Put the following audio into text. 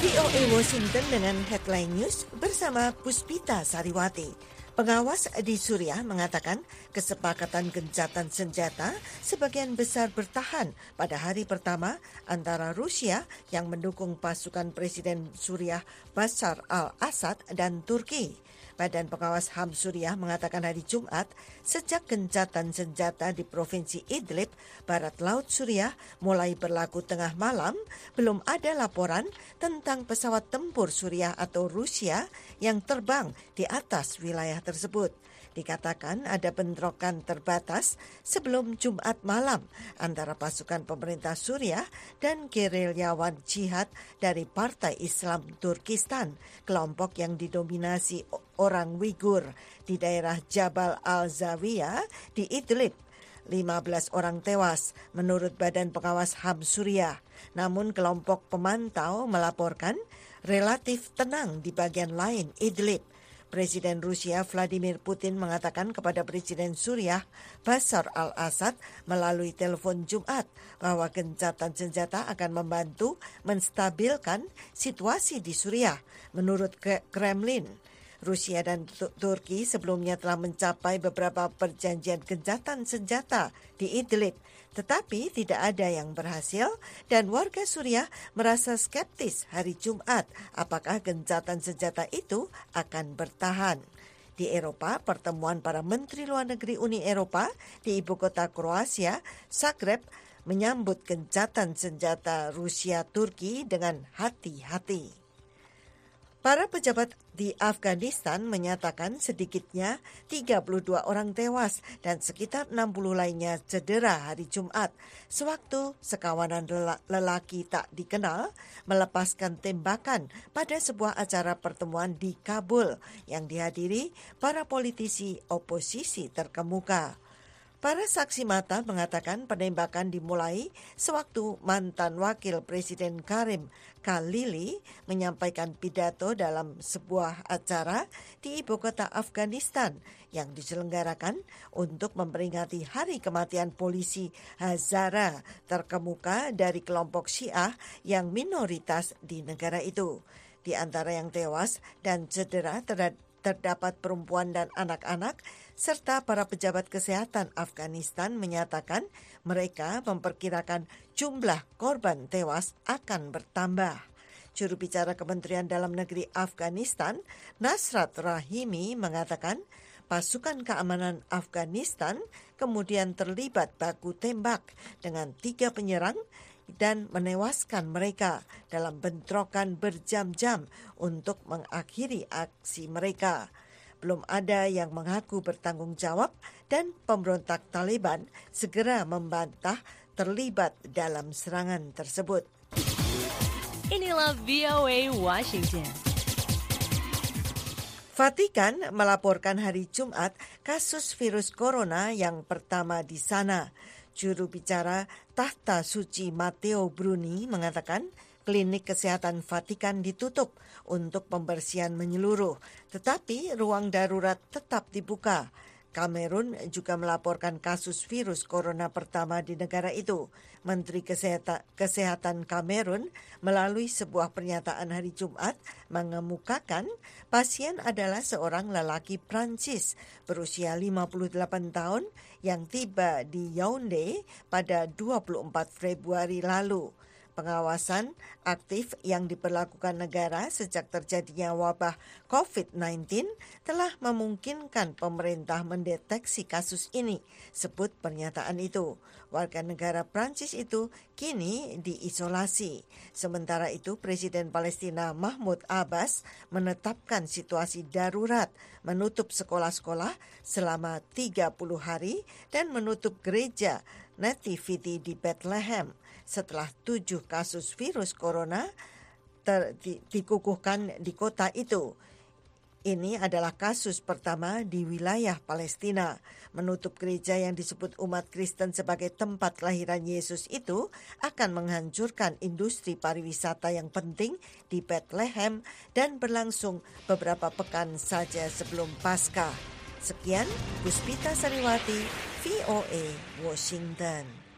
VOA Washington dengan headline news bersama Puspita Sariwati. Pengawas di Suriah mengatakan kesepakatan gencatan senjata sebagian besar bertahan pada hari pertama antara Rusia yang mendukung pasukan Presiden Suriah Bashar al-Assad dan Turki. Badan Pengawas HAM Suriah mengatakan hari Jumat, sejak gencatan senjata di Provinsi Idlib, Barat Laut Suriah mulai berlaku tengah malam, belum ada laporan tentang pesawat tempur Suriah atau Rusia yang terbang di atas wilayah tersebut. Dikatakan ada bentrokan terbatas sebelum Jumat malam antara pasukan pemerintah Suriah dan gerilyawan jihad dari Partai Islam Turkistan, kelompok yang didominasi orang Uighur di daerah Jabal al-Zawiya di Idlib. 15 orang tewas menurut Badan Pengawas HAM Suriah. Namun kelompok pemantau melaporkan relatif tenang di bagian lain Idlib. Presiden Rusia Vladimir Putin mengatakan kepada Presiden Suriah Bashar al-Assad melalui telepon Jumat bahwa gencatan senjata akan membantu menstabilkan situasi di Suriah. Menurut Kremlin, Rusia dan Turki sebelumnya telah mencapai beberapa perjanjian gencatan senjata di Idlib, tetapi tidak ada yang berhasil dan warga Suriah merasa skeptis hari Jumat apakah gencatan senjata itu akan bertahan. Di Eropa, pertemuan para Menteri Luar Negeri Uni Eropa di ibu kota Kroasia, Zagreb, menyambut gencatan senjata Rusia-Turki dengan hati-hati. Para pejabat di Afghanistan menyatakan sedikitnya 32 orang tewas dan sekitar 60 lainnya cedera hari Jumat sewaktu sekawanan lelaki tak dikenal melepaskan tembakan pada sebuah acara pertemuan di Kabul yang dihadiri para politisi oposisi terkemuka. Para saksi mata mengatakan penembakan dimulai sewaktu mantan wakil Presiden Karim Khalili menyampaikan pidato dalam sebuah acara di ibu kota Afghanistan yang diselenggarakan untuk memperingati hari kematian polisi Hazara terkemuka dari kelompok Syiah yang minoritas di negara itu. Di antara yang tewas dan cedera terdapat perempuan dan anak-anak, serta para pejabat kesehatan Afghanistan menyatakan mereka memperkirakan jumlah korban tewas akan bertambah. Juru bicara Kementerian Dalam Negeri Afghanistan, Nasrat Rahimi, mengatakan pasukan keamanan Afghanistan kemudian terlibat baku tembak dengan 3 penyerang dan menewaskan mereka dalam bentrokan berjam-jam untuk mengakhiri aksi mereka. Belum ada yang mengaku bertanggung jawab dan pemberontak Taliban segera membantah terlibat dalam serangan tersebut. Inilah VOA Washington. Vatikan melaporkan hari Jumat kasus virus corona yang pertama di sana. Juru bicara Tahta Suci Matteo Bruni mengatakan klinik kesehatan Vatikan ditutup untuk pembersihan menyeluruh, tetapi ruang darurat tetap dibuka. Kamerun juga melaporkan kasus virus corona pertama di negara itu. Menteri Kesehatan Kamerun melalui sebuah pernyataan hari Jumat mengemukakan pasien adalah seorang lelaki Prancis berusia 58 tahun yang tiba di Yaounde pada 24 Februari lalu. Pengawasan aktif yang diberlakukan negara sejak terjadinya wabah COVID-19 telah memungkinkan pemerintah mendeteksi kasus ini, sebut pernyataan itu. Warga negara Prancis itu kini diisolasi. Sementara itu, Presiden Palestina Mahmud Abbas menetapkan situasi darurat, menutup sekolah-sekolah selama 30 hari dan menutup gereja Nativity di Bethlehem setelah 7 kasus virus corona dikukuhkan di kota itu. Ini adalah kasus pertama di wilayah Palestina. Menutup gereja yang disebut umat Kristen sebagai tempat kelahiran Yesus itu akan menghancurkan industri pariwisata yang penting di Bethlehem dan berlangsung beberapa pekan saja sebelum Paskah. Sekian, Puspita Sariwati, VOA, Washington.